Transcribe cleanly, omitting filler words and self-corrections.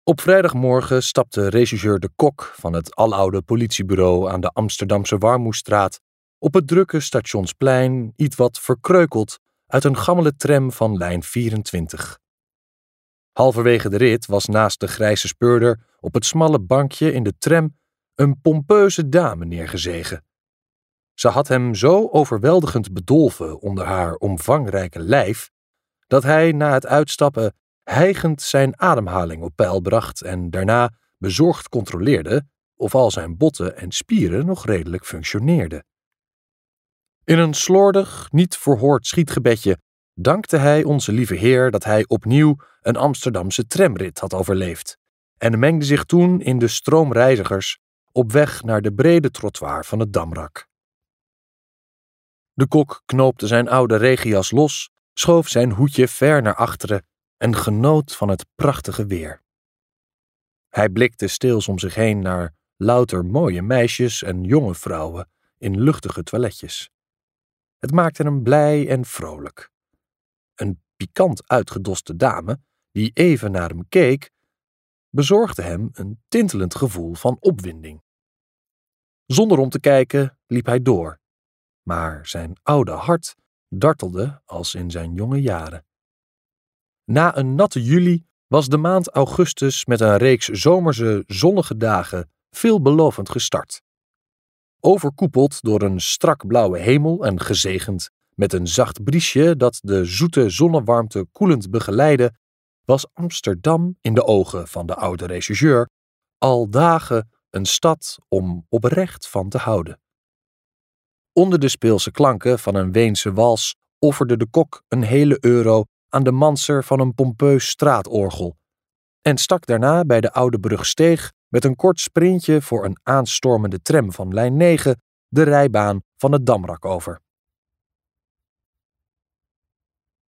Op vrijdagmorgen stapte regisseur De Kok van het aloude politiebureau aan de Amsterdamse Warmoestraat op het drukke Stationsplein ietwat verkreukeld uit een gammele tram van lijn 24. Halverwege de rit was naast de grijze speurder op het smalle bankje in de tram een pompeuze dame neergezegen. Ze had hem zo overweldigend bedolven onder haar omvangrijke lijf, dat hij na het uitstappen hijgend zijn ademhaling op peil bracht en daarna bezorgd controleerde of al zijn botten en spieren nog redelijk functioneerden. In een slordig, niet verhoord schietgebedje dankte hij onze lieve Heer dat hij opnieuw een Amsterdamse tramrit had overleefd en mengde zich toen in de stroom reizigers op weg naar de brede trottoir van het Damrak. De Kok knoopte zijn oude regenjas los, schoof zijn hoedje ver naar achteren en genoot van het prachtige weer. Hij blikte steels om zich heen naar louter mooie meisjes en jonge vrouwen in luchtige toiletjes. Het maakte hem blij en vrolijk. Een pikant uitgedoste dame, die even naar hem keek, bezorgde hem een tintelend gevoel van opwinding. Zonder om te kijken liep hij door, maar zijn oude hart dartelde als in zijn jonge jaren. Na een natte juli was de maand augustus met een reeks zomerse zonnige dagen veelbelovend gestart. Overkoepeld door een strak blauwe hemel en gezegend met een zacht briesje dat de zoete zonnewarmte koelend begeleidde, was Amsterdam in de ogen van de oude regisseur al dagen een stad om oprecht van te houden. Onder de speelse klanken van een Weense wals offerde De Kok een hele euro aan de manser van een pompeus straatorgel en stak daarna bij de Oude Brugsteeg met een kort sprintje voor een aanstormende tram van lijn 9 de rijbaan van het Damrak over.